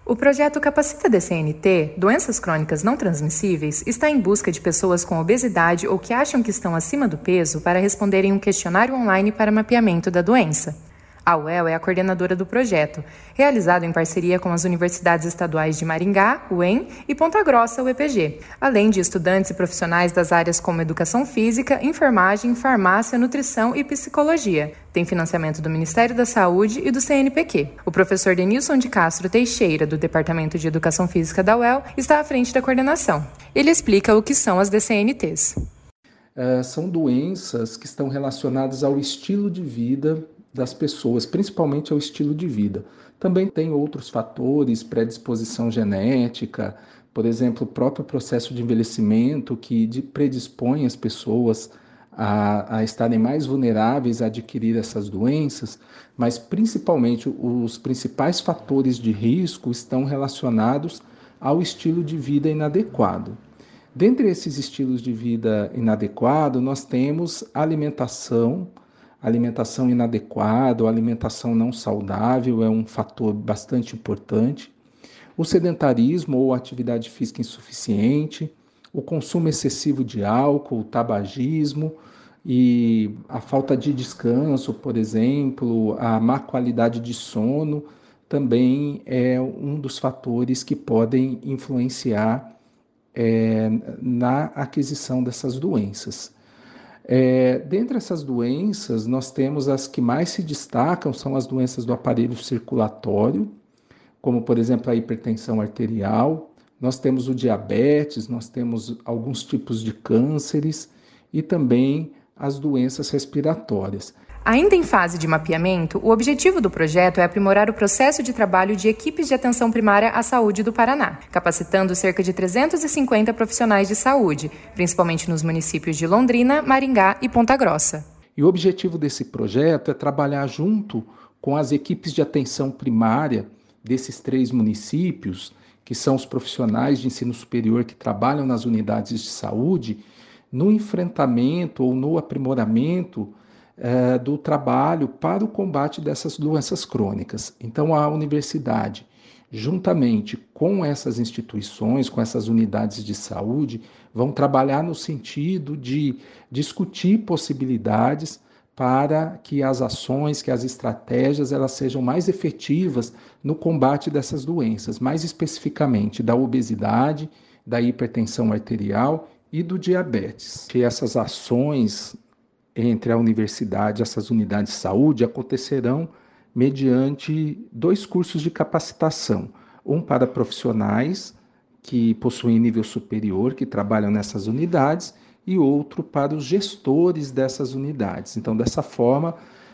O projeto Capacita DCNT, Doenças Crônicas Não Transmissíveis, está em busca de pessoas com obesidade ou que acham que estão acima do peso para responderem um questionário online para mapeamento da doença. A UEL é a coordenadora do projeto, realizado em parceria com as universidades estaduais de Maringá, UEM, e Ponta Grossa, UEPG, além de estudantes e profissionais das áreas como educação física, enfermagem, farmácia, nutrição e psicologia. Tem financiamento do Ministério da Saúde e do CNPq. O professor Denilson de Castro Teixeira, do Departamento de Educação Física da UEL, está à frente da coordenação. Ele explica o que são as DCNTs. São doenças que estão relacionadas ao estilo de vida das pessoas, principalmente ao estilo de vida. Também tem outros fatores, predisposição genética, por exemplo, o próprio processo de envelhecimento que predispõe as pessoas a estarem mais vulneráveis a adquirir essas doenças, mas principalmente os principais fatores de risco estão relacionados ao estilo de vida inadequado. Dentre esses estilos de vida inadequado, nós temos alimentação inadequada, ou alimentação não saudável é um fator bastante importante, o sedentarismo ou atividade física insuficiente, o consumo excessivo de álcool, o tabagismo e a falta de descanso, por exemplo, a má qualidade de sono, também é um dos fatores que podem influenciar na aquisição dessas doenças. Dentre essas doenças, nós temos as que mais se destacam, são as doenças do aparelho circulatório, como, por exemplo, a hipertensão arterial, nós temos o diabetes, nós temos alguns tipos de cânceres e também as doenças respiratórias. Ainda em fase de mapeamento, o objetivo do projeto é aprimorar o processo de trabalho de equipes de atenção primária à saúde do Paraná, capacitando cerca de 350 profissionais de saúde, principalmente nos municípios de Londrina, Maringá e Ponta Grossa. E o objetivo desse projeto é trabalhar junto com as equipes de atenção primária desses 3 municípios, que são os profissionais de ensino superior que trabalham nas unidades de saúde, no enfrentamento ou no aprimoramento do trabalho para o combate dessas doenças crônicas. Então, a universidade, juntamente com essas instituições, com essas unidades de saúde, vão trabalhar no sentido de discutir possibilidades para que as ações, que as estratégias, elas sejam mais efetivas no combate dessas doenças, mais especificamente da obesidade, da hipertensão arterial e do diabetes. E essas ações entre a universidade e essas unidades de saúde acontecerão mediante 2 cursos de capacitação, um para profissionais que possuem nível superior, que trabalham nessas unidades, e outro para os gestores dessas unidades. Então, dessa forma,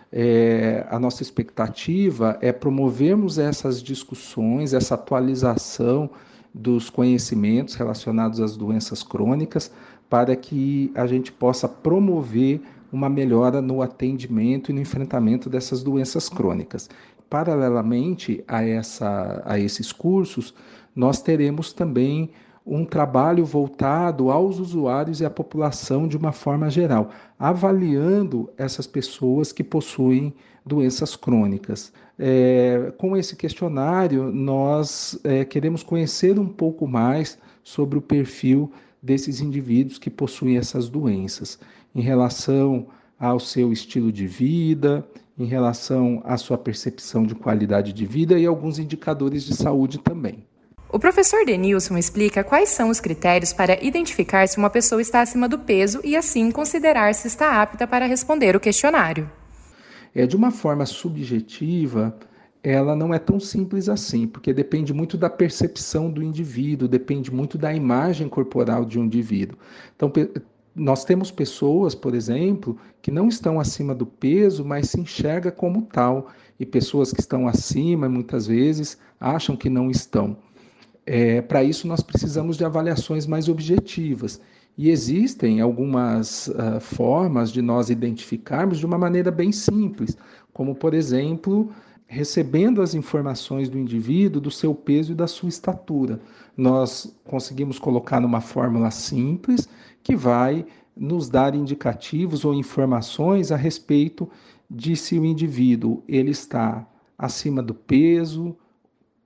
a nossa expectativa é promovermos essas discussões, essa atualização dos conhecimentos relacionados às doenças crônicas, para que a gente possa promover uma melhora no atendimento e no enfrentamento dessas doenças crônicas. Paralelamente a esses cursos, nós teremos também um trabalho voltado aos usuários e à população de uma forma geral, avaliando essas pessoas que possuem doenças crônicas. Com esse questionário, nós queremos conhecer um pouco mais sobre o perfil desses indivíduos que possuem essas doenças, em relação ao seu estilo de vida, em relação à sua percepção de qualidade de vida e alguns indicadores de saúde também. O professor Denilson explica quais são os critérios para identificar se uma pessoa está acima do peso e, assim, considerar se está apta para responder o questionário. De uma forma subjetiva, ela não é tão simples assim, porque depende muito da percepção do indivíduo, depende muito da imagem corporal de um indivíduo. Então, nós temos pessoas, por exemplo, que não estão acima do peso, mas se enxerga como tal, e pessoas que estão acima, muitas vezes, acham que não estão. Para isso, nós precisamos de avaliações mais objetivas. E existem algumas formas de nós identificarmos de uma maneira bem simples, como, por exemplo, recebendo as informações do indivíduo, do seu peso e da sua estatura. Nós conseguimos colocar numa fórmula simples que vai nos dar indicativos ou informações a respeito de se o indivíduo ele está acima do peso,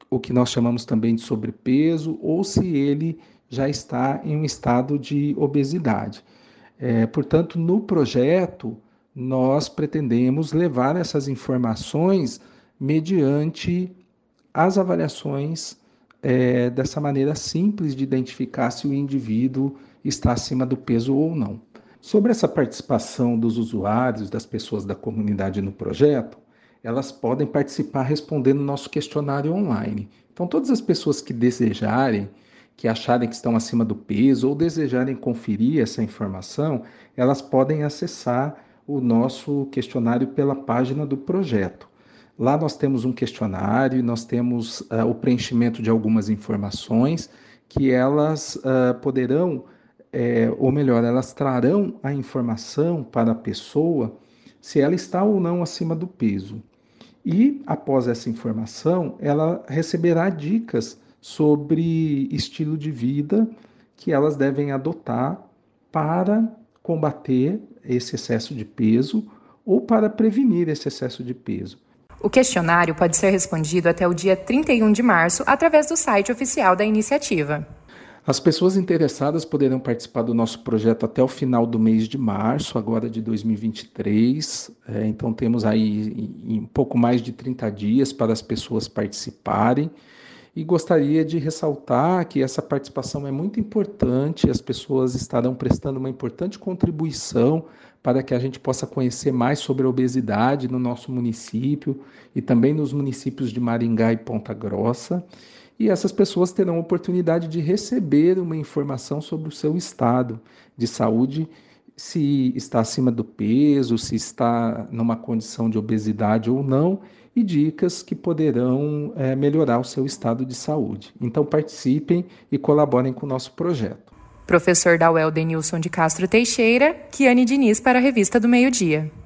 o que nós chamamos também de sobrepeso, ou se ele já está em um estado de obesidade. Portanto, no projeto, nós pretendemos levar essas informações mediante as avaliações dessa maneira simples de identificar se o indivíduo está acima do peso ou não. Sobre essa participação dos usuários, das pessoas da comunidade no projeto, elas podem participar respondendo o nosso questionário online. Então, todas as pessoas que desejarem, que acharem que estão acima do peso ou desejarem conferir essa informação, elas podem acessar o nosso questionário pela página do projeto. Lá nós temos um questionário e nós temos o preenchimento de algumas informações que elas poderão, ou melhor, elas trarão a informação para a pessoa se ela está ou não acima do peso. E, após essa informação, ela receberá dicas sobre estilo de vida que elas devem adotar para combater esse excesso de peso ou para prevenir esse excesso de peso. O questionário pode ser respondido até o dia 31 de março através do site oficial da iniciativa. As pessoas interessadas poderão participar do nosso projeto até o final do mês de março, agora de 2023. Então temos aí um pouco mais de 30 dias para as pessoas participarem. E gostaria de ressaltar que essa participação é muito importante, as pessoas estarão prestando uma importante contribuição para que a gente possa conhecer mais sobre a obesidade no nosso município e também nos municípios de Maringá e Ponta Grossa. E essas pessoas terão a oportunidade de receber uma informação sobre o seu estado de saúde, se está acima do peso, se está numa condição de obesidade ou não, e dicas que poderão melhorar o seu estado de saúde. Então participem e colaborem com o nosso projeto. Professor da UEL Denilson de Castro Teixeira, Kiane Diniz para a Revista do Meio Dia.